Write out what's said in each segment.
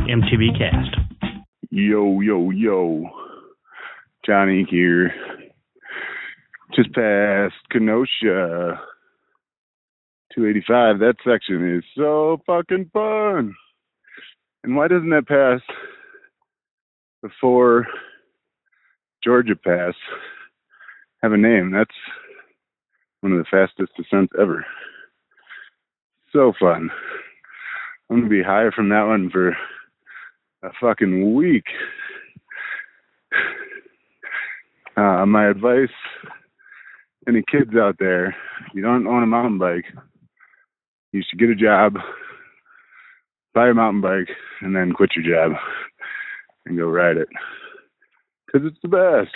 MTV Cast. Yo, yo, yo. Johnny here. Just past Kenosha. 285. That section is so fucking fun. And why doesn't that pass before Georgia Pass have a name? That's one of the fastest descents ever. So fun. I'm going to be high from that one for a fucking week. My advice, any kids out there, if you don't own a mountain bike, you should get a job, buy a mountain bike, and then quit your job and go ride it. Because it's the best.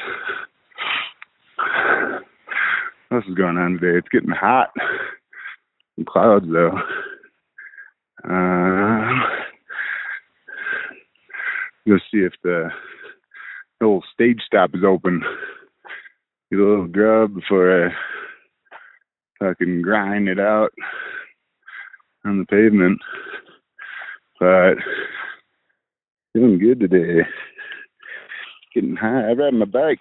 What else is going on today? It's getting hot. Some clouds, though. Go see if the old stage stop is open. Get a little grub before I fucking grind it out on the pavement. But feeling good today. Getting high. I ride my bike.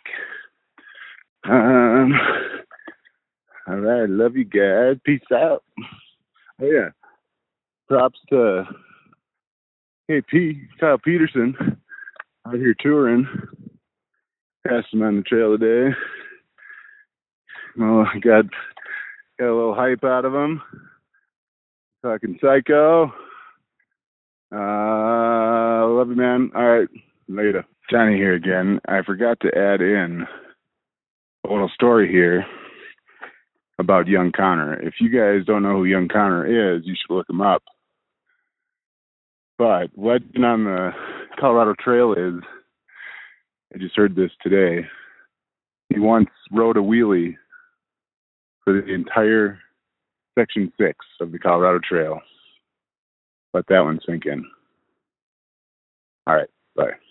All right. Love you guys. Peace out. Oh, yeah. Props to KP, Kyle Peterson, out here touring. Passed him on the trail today. Well, got a little hype out of him. Fucking psycho. Love you, man. All right, later. Johnny here again. I forgot to add in a little story here about Young Connor. If you guys don't know who Young Connor is, you should look him up. But legend on the Colorado Trail is, I just heard this today, he once rode a wheelie for the entire Section 6 of the Colorado Trail. Let that one sink in. All right, bye.